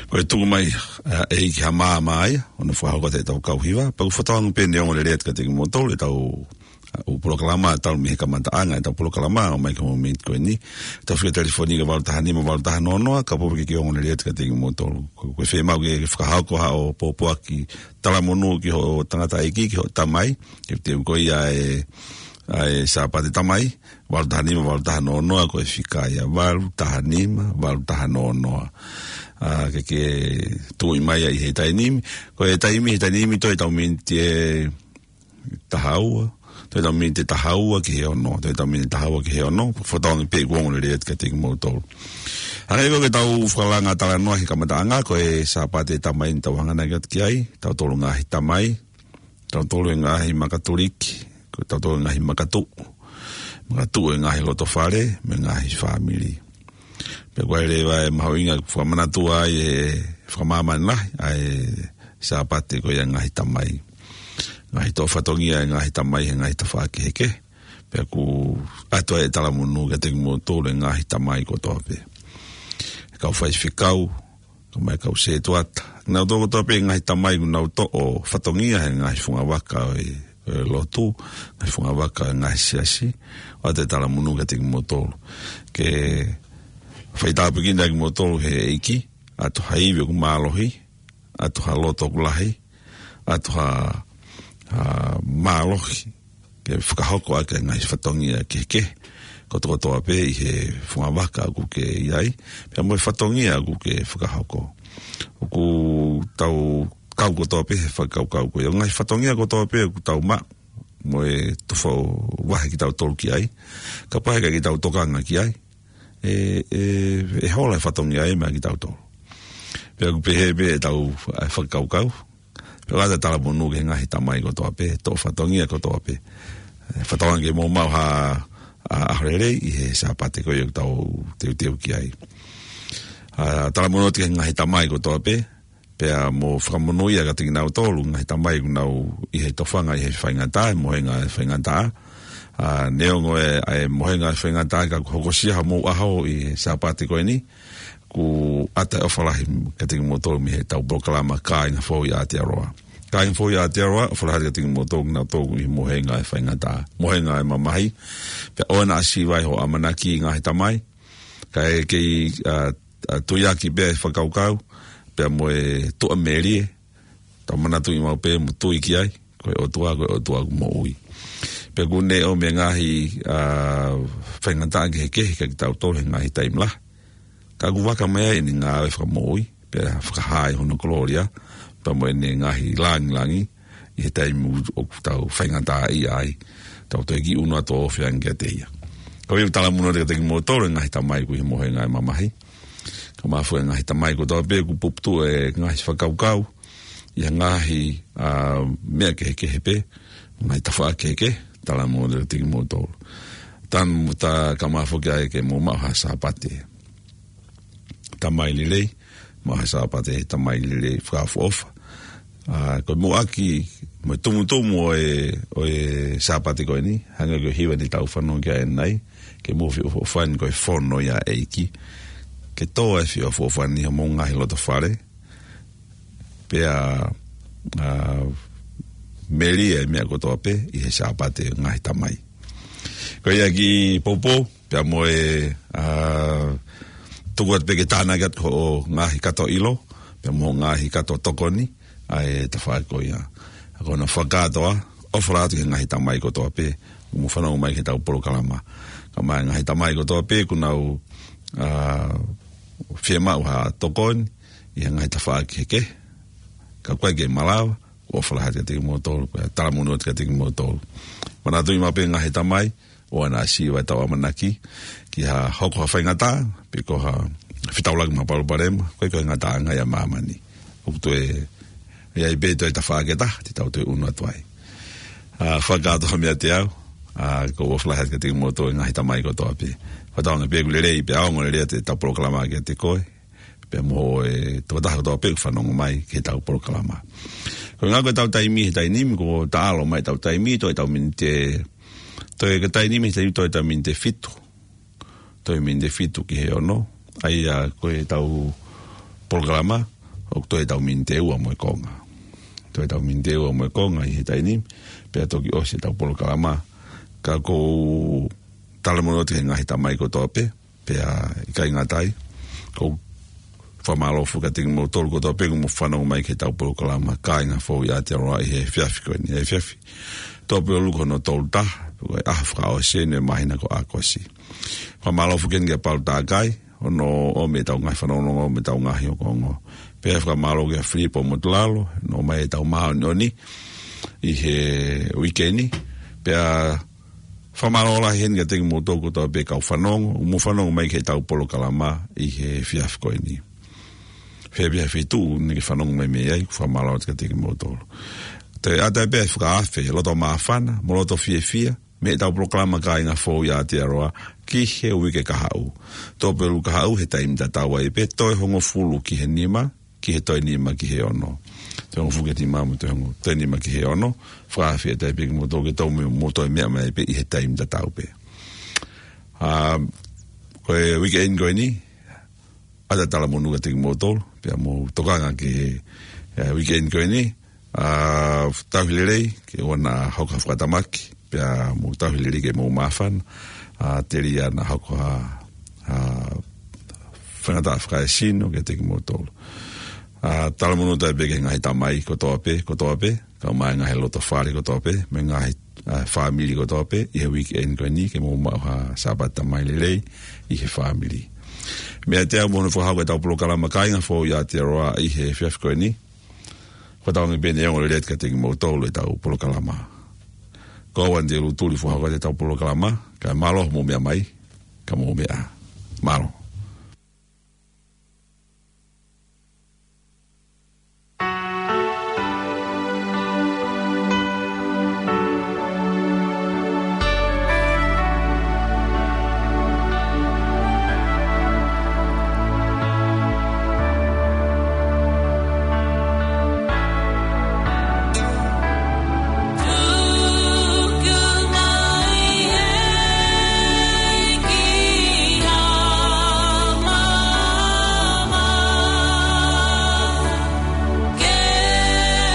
Koe tuku mai e ki ha mai, ona whahauka te tau kauhiwa. Pau whatawang pene ongo le rea tika teki motolo, e tau o polokalama, tau mihe ka mantaanga, e tau polokalama, o mai ka moment koe ni. Tau whika telefoni ka walutaha nima, walutaha nonoa, ka pope ki ongo le rea tika teki motolo. Koe whemau ke whakahauko ha o popoa ki talamonu ki ho tangata eki, ki ho tamai, ke te uko ia e sapate tamai, walutaha nima, walutaha nonoa, koe whika ia walutaha nima, walutaha nonoa. Ke tui mai ai he tainimi. Ko he tainimi toi tau minti e tahaua. Toi tau minti tahaua ki he ono. Toi tau minti tahaua ki he ono. Whataongi pe kuongo le reet ka tiki motolo. Hanga iko ke tau whalanga tala noa ki kamataanga. Ko he sapate tamai ni tau hangana ki ai. Tau tolu ngahi tamai. Tau tolu ngahi makaturiki. Tau tolu ngahi makatu. Makatu e ngahi loto whare. Me ngahi family. Pe koe rewa e mahauinga whamanatua e whamamana ai sapate koe ngahi tamai. Ngahi tō whatongia e ngahi tamai e ngahi tawhaki heke. Pe ku atua e talamunu ka teki motolo e ngahi tamai ko toa pe. Kau whai whikau, ka mai kau se tuata. Nau tōko toa pe ngahi tamai ku nau to o whatongia e ngahi whungawaka e lotu, ngahi whungawaka e ngahi siasi. O te talamunu ka teki motolo. Ke whaitapu ki naki motolo he eiki, atu ha iwi ku mālohi, atu ha loto ku lahi, atu ha mālohi, ke whakahoko ake ngai whatongia ke ke, koto toa pe i he whungawaka aku ke iai, pia moe whatongia aku ke whakahoko. Oku tau kau kotoa pe he whakau ko, ngai whatongia kotoa pe aku tau ma, moe tufau wahe ki tau tolu ki ai, ka paheka ki tau tokanga ki ai, e hola e whatongia e mea ki tau tō. Pea ku pehe pe e tau whakaukau. Pea kata tala ponu ke ngahi tamai ko toa pe, tō whatongia ko toa pe. Whatonga ke mō mau ha ahorerei i he sapate ko iau tau teu ki ai. Tala ponu ke ngahi tamai ko toa pe, pea mō whakamonuia ka tiki nau tōlu, ngahi tamai ku nau i he tofanga i he whaingata, e mohenga e whaingata. Neongo e mohenga whaingata ka hokosia ha mou ahau i sapate koe ni ku ata ofalahi ka tiki motolo mi he tau brokalama ka inga fōi a Aotearoa. Ka inga fōi a Aotearoa ofalahi ka tiki motolo na tōku i mohenga e whaingata. Mohenga e mamahi. Pea oana asiwai ho amanaki i ngahi tamai. Ka e kei tuiaki bea e whakaukau. Pea moe tua merie. Tau manatu i mau pe mo tui ki ai. Koe otua ku mo ui. Pe kune o me ngahi whaingata ke heke ki tau tōle ngahi taimla. Ka kuwaka mea ini ngā e whakamoi, pe whakahai hono koloria, pa mo ene ngahi langi, i he taimu o tau whaingata i ai, tau toi ki unua tō whiangia te ia. Ka weu tala muno te teki mo tōle ngahi tamai ku hi mohe ngai mamahi. Ka mafu e ngahi tamai ku tau pe ku puptu e ngahi whakaukau, i ha ngahi mea ke heke hepe, ngahi tawha ke heke, tala mo te tiki mo tōru. Tan muta ka mafokia e ke mo maha sapate. Tamai lilei, maha sapate tamai lilei whaafofa. Ko mo aki, mo tumu o e sapate koe ni, hanga ko hiwa ni tau whanong kia e nai, ke mo fi o whan koe whono ia eiki. Ke toa e fi o whan ni ha mo ngahi loto whare, pea meri e mea kotoa pe i he sapate ngahi tamai. Ko ia ki popo, pia mo e tukuat pe ke tāna kat ho ngahi kato ilo, pia mo ngahi kato tokoni, ai te whae ko ia. Ako na whakatoa, ofratu ke ngahi tamai kotoa pe, mo whanau mai ke tau porokalama. Ka mai ngahi tamai kotoa pe, kunau whiemau ha tokoni, i ngahi ta whae ke, ka koe ke malawa, o whalahat ka tiki motolo, tala munot ka tiki motolo. Mana tui mape ngahi tamai, o ana siwa tau amanaki, ki ha hoko ha whaingata, piko ha whitaulag ma paruparema, koe koe ngata ngai a mamani. Ukutu e ai beto e ta whaaketa, ti tau tui unua tuai. Whakato ha mea te au, ko o whalahat ka tiki motolo ngahi tamai ko toa pe. Whataonga pe kulerei, pe aongo le rea te tau proklama ki te koe, pe mo e tuataha ko toa pe whanongo mai ki tau proklama. Ko ngā koe tau taimi he tainimi, ko ta alo mai tau taimi, toi tau mini te... Toi ka tainimi he toi tau mini te fitu. Toi mini te fitu ki he ono. Ai a koe tau programa, o toi tau minteu a moe konga. Toi tau minteu a moe konga i he taini, pia toki o se tau polo kalama, ka kou talamono te ngahi tamai ko tope, pia i kai ngatai, kou whamalofu ka tingi mo tolu ko tope, kumu whanau mai ke tau polo kalama, ka inga fo i Aotearoa i he whiawhi koe ni, he whiawhi. Tope o luko no tolu ta, koe ahafka o se ne mahina ko a kosi. Whamalofu kengi a pau tā kai, ono o me tau ngai whanau o me tau ngahi o kongo. Pea whamalo ke a Filipo Motulalo, no mai tau maha ni i he weekendi, pea whamalo la hen ka tingi mo toko tau pe kau whanongo, umu whanongo mai ke tau polo kalama i he whiawhi koe ni. Pea whitu, ni ke whanongo mai mea ai, whamalo ka tingi mo tolo. Te atai pea whakaafe, loto maa whana, mo loto fia, me tau proklama ka inga fo i Aotearoa, ki he wike kahau. Tō pelu kahau he taimita tawa i pe, toi hongo fulu ki he nima, ki he toi nima ki he ono. Toi hongo fuke ti mamu toi hongo toi nima ki he ono, whaafi e tai peki mo tō ke tau mo toi mea mai pe i he taimita tau pe. Koe wike en koe ni, ata tala monu ka teki mo tōlu, pia mo tokanga ki he wike en koe ni, tauhilirei, ke wana hauka whakatamaki, pia mo tauhilirei ke mo mawhana, teri ana hako whanata whakaesino ke teki mo tōlu. Tala munu tai peke ngahi tamai ko tope, ka mai ngahi loto whare ko tope, me ngahi whamili ko tope, i he weekend koe ni, ke mo mauha sabata mai lelei, i he whamili. Mea tea monu whahau ke tau polo kalama kainga fo i Aotearoa i he whiawhi koe ni, whataongi pene eongo le ret ka teki mo tōlu e tau polo kalama. Kawan te lu tuli whahau ke tau polo kalama, ka malo mo mea mai, ka mo mea malo.